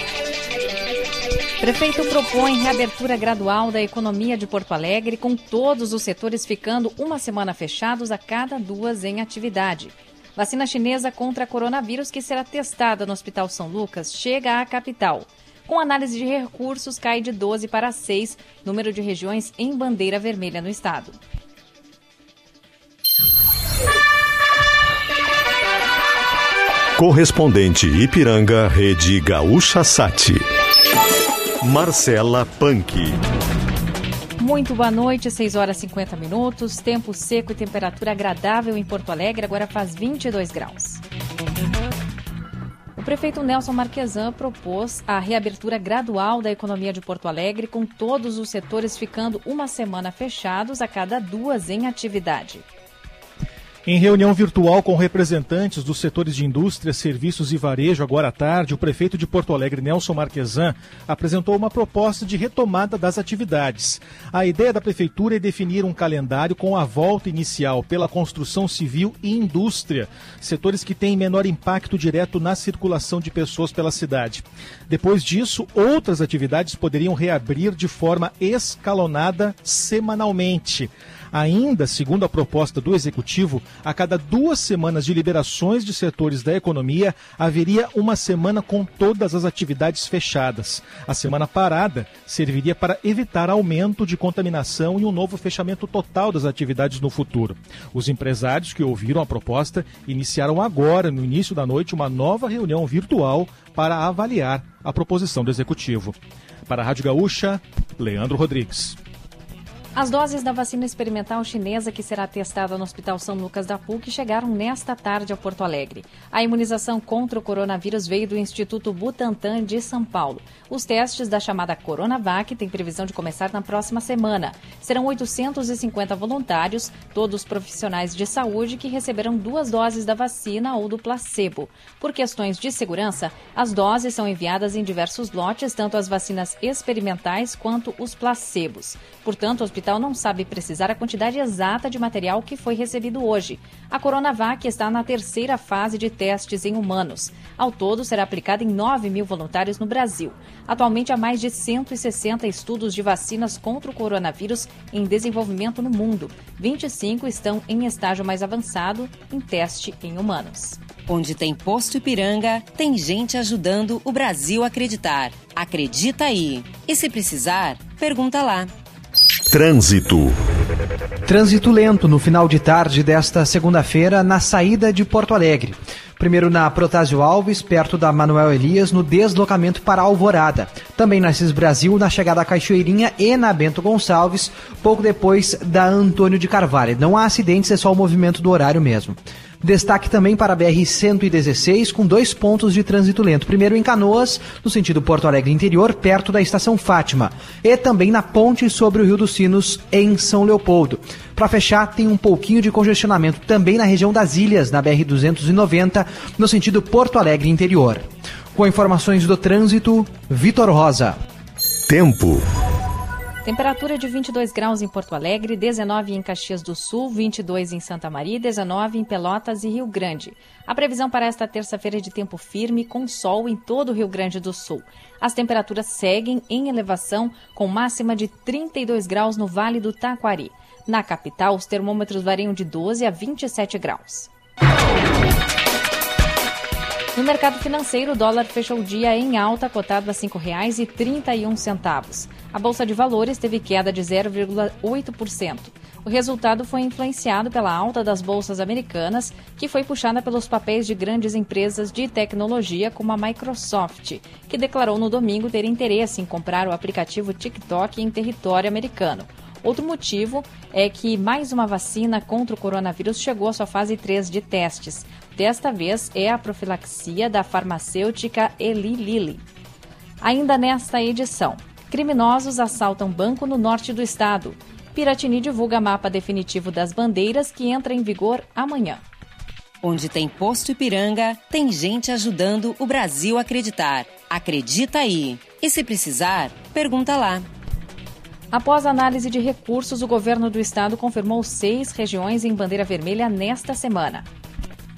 Prefeito propõe reabertura gradual da economia de Porto Alegre, com todos os setores ficando uma semana fechados a cada 2 em atividade. Vacina chinesa contra coronavírus, que será testada no Hospital São Lucas, chega à capital. Com análise de recursos, cai de 12 para 6 número de regiões em bandeira vermelha no estado. Correspondente Ipiranga, Rede Gaúcha Sat. Marcela Panck. Muito boa noite, 6 horas e 50 minutos. Tempo seco e temperatura agradável em Porto Alegre, agora faz 22 graus. O prefeito Nelson Marquesan propôs a reabertura gradual da economia de Porto Alegre, com todos os setores ficando uma semana fechados a cada 2 em atividade. Em reunião virtual com representantes dos setores de indústria, serviços e varejo agora à tarde, o prefeito de Porto Alegre, Nelson Marquesan, apresentou uma proposta de retomada das atividades. A ideia da prefeitura é definir um calendário com a volta inicial pela construção civil e indústria, setores que têm menor impacto direto na circulação de pessoas pela cidade. Depois disso, outras atividades poderiam reabrir de forma escalonada semanalmente. Ainda, segundo a proposta do Executivo, a cada 2 semanas de liberações de setores da economia, haveria uma semana com todas as atividades fechadas. A semana parada serviria para evitar aumento de contaminação e um novo fechamento total das atividades no futuro. Os empresários que ouviram a proposta iniciaram agora, no início da noite, uma nova reunião virtual para avaliar a proposição do Executivo. Para a Rádio Gaúcha, Leandro Rodrigues. As doses da vacina experimental chinesa, que será testada no Hospital São Lucas da PUC, chegaram nesta tarde a Porto Alegre. A imunização contra o coronavírus veio do Instituto Butantan de São Paulo. Os testes da chamada Coronavac têm previsão de começar na próxima semana. Serão 850 voluntários, todos profissionais de saúde, que receberão 2 doses da vacina ou do placebo. Por questões de segurança, as doses são enviadas em diversos lotes, tanto as vacinas experimentais quanto os placebos. Portanto, o hospital não sabe precisar a quantidade exata de material que foi recebido hoje. A Coronavac está na 3ª fase de testes em humanos. Ao todo, será aplicada em 9 mil voluntários no Brasil. Atualmente, há mais de 160 estudos de vacinas contra o coronavírus em desenvolvimento no mundo. 25 estão em estágio mais avançado, em teste em humanos. Onde tem posto Ipiranga, tem gente ajudando o Brasil a acreditar. Acredita aí. E se precisar, pergunta lá. Trânsito. Trânsito lento no final de tarde desta segunda-feira na saída de Porto Alegre. Primeiro na Protásio Alves, perto da Manuel Elias, no deslocamento para Alvorada. Também na Assis Brasil, na chegada à Cachoeirinha e na Bento Gonçalves, pouco depois da Antônio de Carvalho. Não há acidentes, é só o movimento do horário mesmo. Destaque também para a BR-116, com 2 pontos de trânsito lento. Primeiro em Canoas, no sentido Porto Alegre interior, perto da Estação Fátima. E também na ponte sobre o Rio dos Sinos, em São Leopoldo. Para fechar, tem um pouquinho de congestionamento também na região das Ilhas, na BR-290, no sentido Porto Alegre interior. Com informações do trânsito, Vitor Rosa. Tempo. Temperatura de 22 graus em Porto Alegre, 19 em Caxias do Sul, 22 em Santa Maria, 19 em Pelotas e Rio Grande. A previsão para esta terça-feira é de tempo firme, com sol em todo o Rio Grande do Sul. As temperaturas seguem em elevação, com máxima de 32 graus no Vale do Taquari. Na capital, os termômetros variam de 12 a 27 graus. No mercado financeiro, o dólar fechou o dia em alta, cotado a R$ 5,31. A Bolsa de Valores teve queda de 0,8%. O resultado foi influenciado pela alta das bolsas americanas, que foi puxada pelos papéis de grandes empresas de tecnologia como a Microsoft, que declarou no domingo ter interesse em comprar o aplicativo TikTok em território americano. Outro motivo é que mais uma vacina contra o coronavírus chegou à sua fase 3 de testes. Desta vez é a profilaxia da farmacêutica Eli Lilly. Ainda nesta edição, criminosos assaltam banco no norte do estado. Piratini divulga mapa definitivo das bandeiras que entra em vigor amanhã. Onde tem posto Ipiranga, tem gente ajudando o Brasil a acreditar. Acredita aí. E se precisar, pergunta lá. Após análise de recursos, o governo do estado confirmou 6 regiões em bandeira vermelha nesta semana.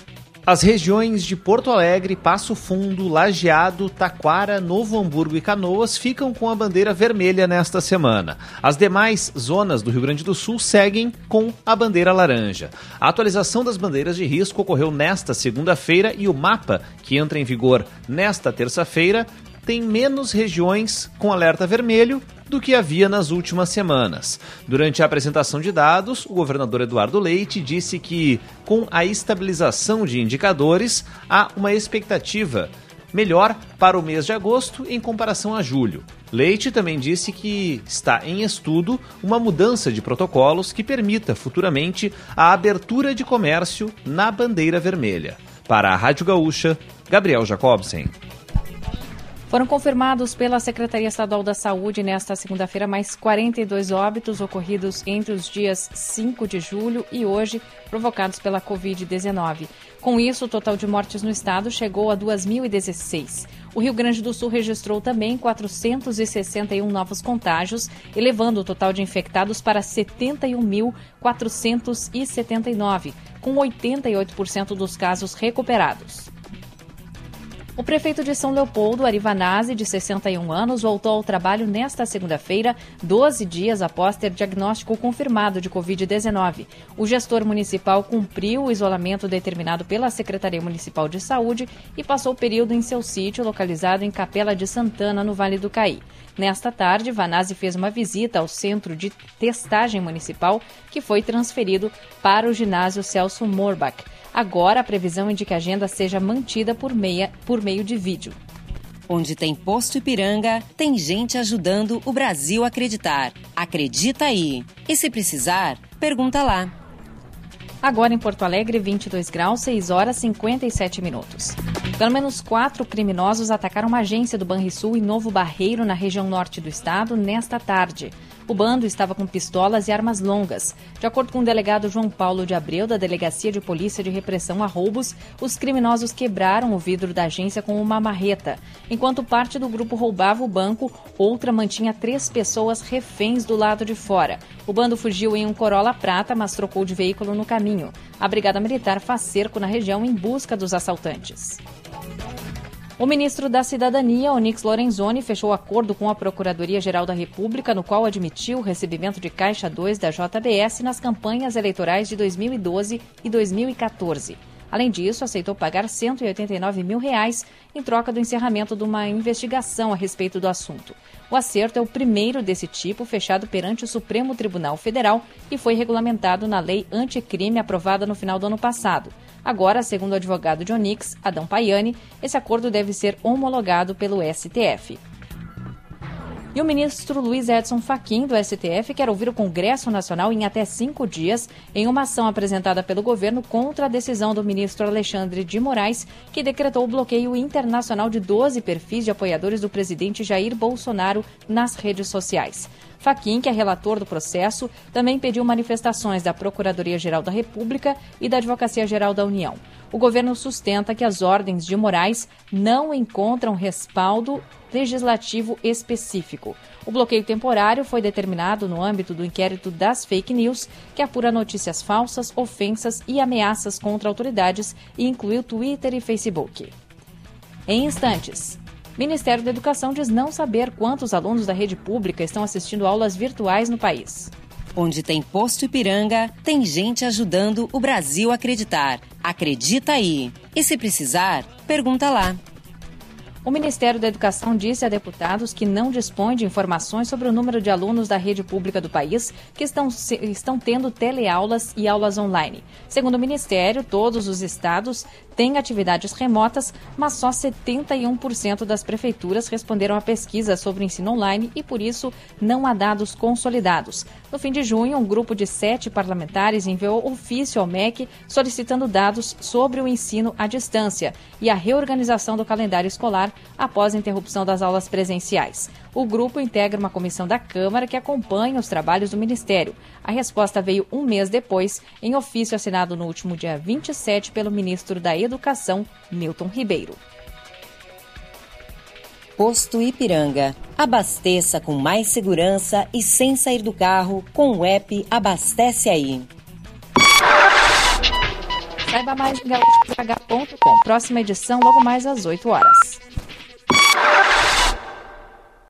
As regiões de Porto Alegre, Passo Fundo, Lajeado, Taquara, Novo Hamburgo e Canoas ficam com a bandeira vermelha nesta semana. As demais zonas do Rio Grande do Sul seguem com a bandeira laranja. A atualização das bandeiras de risco ocorreu nesta segunda-feira e o mapa, que entra em vigor nesta terça-feira, tem menos regiões com alerta vermelho do que havia nas últimas semanas. Durante a apresentação de dados, o governador Eduardo Leite disse que, com a estabilização de indicadores, há uma expectativa melhor para o mês de agosto em comparação a julho. Leite também disse que está em estudo uma mudança de protocolos que permita futuramente a abertura de comércio na bandeira vermelha. Para a Rádio Gaúcha, Gabriel Jacobsen. Foram confirmados pela Secretaria Estadual da Saúde nesta segunda-feira mais 42 óbitos ocorridos entre os dias 5 de julho e hoje, provocados pela Covid-19. Com isso, o total de mortes no estado chegou a 2.016. O Rio Grande do Sul registrou também 461 novos contágios, elevando o total de infectados para 71.479, com 88% dos casos recuperados. O prefeito de São Leopoldo, Ari Vanazzi, de 61 anos, voltou ao trabalho nesta segunda-feira, 12 dias após ter diagnóstico confirmado de Covid-19. O gestor municipal cumpriu o isolamento determinado pela Secretaria Municipal de Saúde e passou o período em seu sítio, localizado em Capela de Santana, no Vale do Caí. Nesta tarde, Vanazzi fez uma visita ao centro de testagem municipal, que foi transferido para o ginásio Celso Morbach. Agora, a previsão é de que a agenda seja mantida por meio de vídeo. Onde tem posto Ipiranga, tem gente ajudando o Brasil a acreditar. Acredita aí. E se precisar, pergunta lá. Agora em Porto Alegre, 22 graus, 6 horas 57 minutos. Pelo menos 4 criminosos atacaram uma agência do Banrisul em Novo Barreiro, na região norte do estado, nesta tarde. O bando estava com pistolas e armas longas. De acordo com o delegado João Paulo de Abreu, da Delegacia de Polícia de Repressão a Roubos, os criminosos quebraram o vidro da agência com uma marreta. Enquanto parte do grupo roubava o banco, outra mantinha 3 pessoas reféns do lado de fora. O bando fugiu em um Corolla prata, mas trocou de veículo no caminho. A Brigada Militar faz cerco na região em busca dos assaltantes. O ministro da Cidadania, Onyx Lorenzoni, fechou acordo com a Procuradoria-Geral da República, no qual admitiu o recebimento de Caixa 2 da JBS nas campanhas eleitorais de 2012 e 2014. Além disso, aceitou pagar R$ 189 mil em troca do encerramento de uma investigação a respeito do assunto. O acerto é o primeiro desse tipo fechado perante o Supremo Tribunal Federal e foi regulamentado na Lei Anticrime aprovada no final do ano passado. Agora, segundo o advogado de Onyx, Adão Paiani, esse acordo deve ser homologado pelo STF. E o ministro Luiz Edson Fachin, do STF, quer ouvir o Congresso Nacional em até 5 dias em uma ação apresentada pelo governo contra a decisão do ministro Alexandre de Moraes, que decretou o bloqueio internacional de 12 perfis de apoiadores do presidente Jair Bolsonaro nas redes sociais. Fachin, que é relator do processo, também pediu manifestações da Procuradoria-Geral da República e da Advocacia-Geral da União. O governo sustenta que as ordens de Moraes não encontram respaldo legislativo específico. O bloqueio temporário foi determinado no âmbito do inquérito das fake news, que apura notícias falsas, ofensas e ameaças contra autoridades e incluiu Twitter e Facebook. Em instantes, o Ministério da Educação diz não saber quantos alunos da rede pública estão assistindo aulas virtuais no país. Onde tem posto Ipiranga, tem gente ajudando o Brasil a acreditar. Acredita aí. E se precisar, pergunta lá. O Ministério da Educação disse a deputados que não dispõe de informações sobre o número de alunos da rede pública do país que estão tendo teleaulas e aulas online. Segundo o Ministério, todos os estados têm atividades remotas, mas só 71% das prefeituras responderam à pesquisa sobre o ensino online e, por isso, não há dados consolidados. No fim de junho, um grupo de 7 parlamentares enviou ofício ao MEC solicitando dados sobre o ensino à distância e a reorganização do calendário escolar após a interrupção das aulas presenciais. O grupo integra uma comissão da Câmara que acompanha os trabalhos do Ministério. A resposta veio um mês depois, em ofício assinado no último dia 27 pelo ministro da Educação, Milton Ribeiro. Posto Ipiranga. Abasteça com mais segurança e sem sair do carro com o app Abastece Aí. Saiba mais em gaúchozh.com. Próxima edição logo mais às 8 horas.